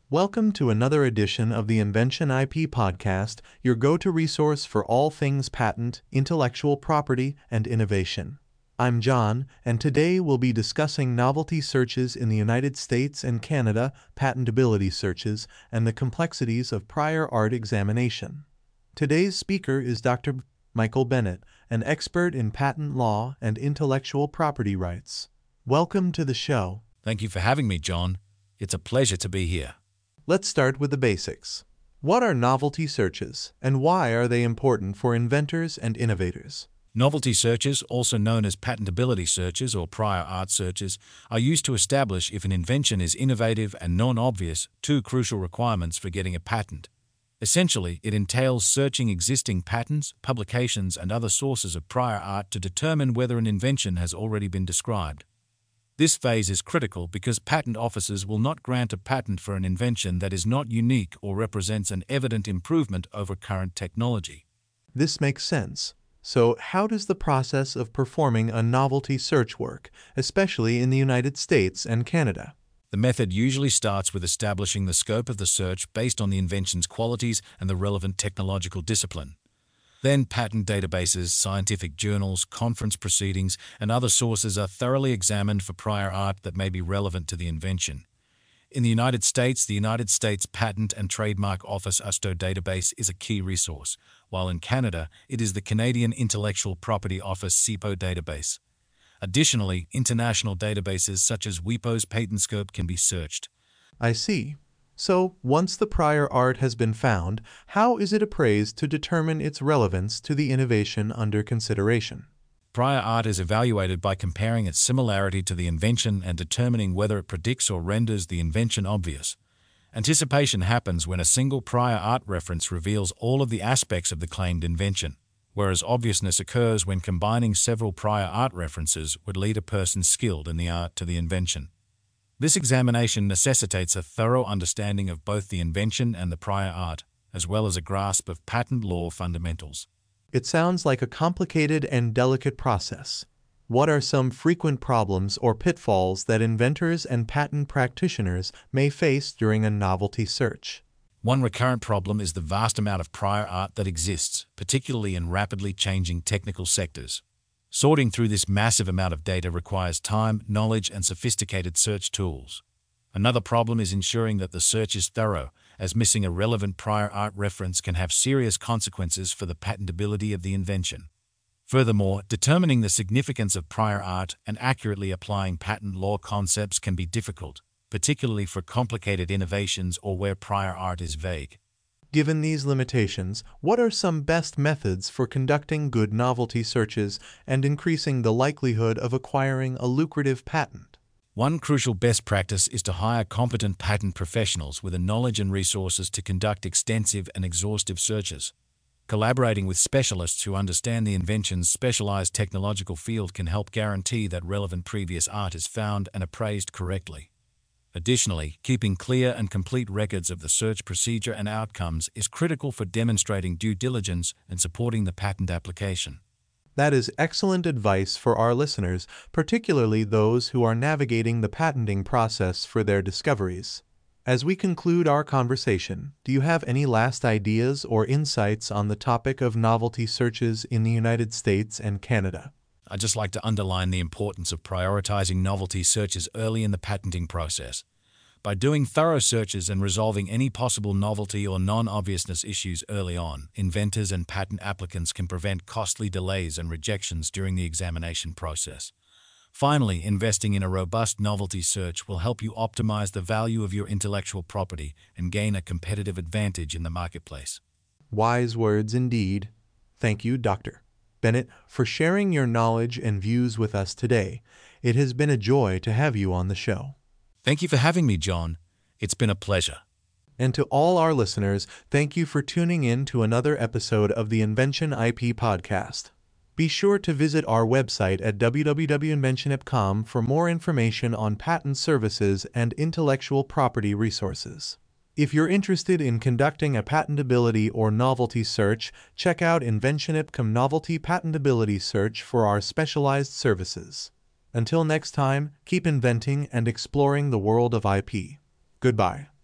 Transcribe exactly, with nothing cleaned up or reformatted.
Welcome to another edition of the Invention I P Podcast, your go-to resource for all things patent, intellectual property, and innovation. I'm John, and today we'll be discussing novelty searches in the United States and Canada, patentability searches, and the complexities of prior art examination. Today's speaker is Doctor Michael Bennett, an expert in patent law and intellectual property rights. Welcome to the show. Thank you for having me, John. It's a pleasure to be here. Let's start with the basics. What are novelty searches, and why are they important for inventors and innovators? Novelty searches, also known as patentability searches or prior art searches, are used to establish if an invention is innovative and non-obvious, two crucial requirements for getting a patent. Essentially, it entails searching existing patents, publications, and other sources of prior art to determine whether an invention has already been described. This phase is critical because patent offices will not grant a patent for an invention that is not unique or represents an evident improvement over current technology. This makes sense. So, how does the process of performing a novelty search work, especially in the United States and Canada? The method usually starts with establishing the scope of the search based on the invention's qualities and the relevant technological discipline. Then patent databases, scientific journals, conference proceedings, and other sources are thoroughly examined for prior art that may be relevant to the invention. In the United States, the United States Patent and Trademark Office U S T O database is a key resource, while in Canada, it is the Canadian Intellectual Property Office C I P O database. Additionally, international databases such as WIPO's PatentScope can be searched. I see. So, once the prior art has been found, how is it appraised to determine its relevance to the innovation under consideration? Prior art is evaluated by comparing its similarity to the invention and determining whether it predicts or renders the invention obvious. Anticipation happens when a single prior art reference reveals all of the aspects of the claimed invention, whereas obviousness occurs when combining several prior art references would lead a person skilled in the art to the invention. This examination necessitates a thorough understanding of both the invention and the prior art, as well as a grasp of patent law fundamentals. It sounds like a complicated and delicate process. What are some frequent problems or pitfalls that inventors and patent practitioners may face during a novelty search? One recurrent problem is the vast amount of prior art that exists, particularly in rapidly changing technical sectors. Sorting through this massive amount of data requires time, knowledge, and sophisticated search tools. Another problem is ensuring that the search is thorough, as missing a relevant prior art reference can have serious consequences for the patentability of the invention. Furthermore, determining the significance of prior art and accurately applying patent law concepts can be difficult, particularly for complicated innovations or where prior art is vague. Given these limitations, what are some best methods for conducting good novelty searches and increasing the likelihood of acquiring a lucrative patent? One crucial best practice is to hire competent patent professionals with the knowledge and resources to conduct extensive and exhaustive searches. Collaborating with specialists who understand the invention's specialized technological field can help guarantee that relevant previous art is found and appraised correctly. Additionally, keeping clear and complete records of the search procedure and outcomes is critical for demonstrating due diligence and supporting the patent application. That is excellent advice for our listeners, particularly those who are navigating the patenting process for their discoveries. As we conclude our conversation, do you have any last ideas or insights on the topic of novelty searches in the United States and Canada? I'd just like to underline the importance of prioritizing novelty searches early in the patenting process. By doing thorough searches and resolving any possible novelty or non-obviousness issues early on, inventors and patent applicants can prevent costly delays and rejections during the examination process. Finally, investing in a robust novelty search will help you optimize the value of your intellectual property and gain a competitive advantage in the marketplace. Wise words indeed. Thank you, Doctor Bennett, for sharing your knowledge and views with us today. It has been a joy to have you on the show. Thank you for having me, John. It's been a pleasure. And to all our listeners, thank you for tuning in to another episode of the Invention I P Podcast. Be sure to visit our website at w w w dot invention dot com for more information on patent services and intellectual property resources. If you're interested in conducting a patentability or novelty search, check out Invention I P C O M Novelty Patentability Search for our specialized services. Until next time, keep inventing and exploring the world of I P. Goodbye.